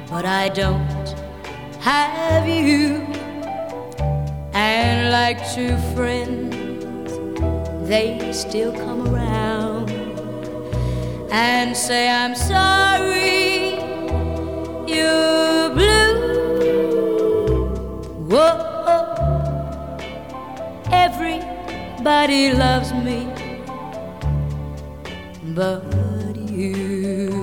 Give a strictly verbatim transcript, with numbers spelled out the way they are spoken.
but I don't have you. And like true friends, they still come around and say, I'm sorry you're blue. Whoa, everybody loves me but you.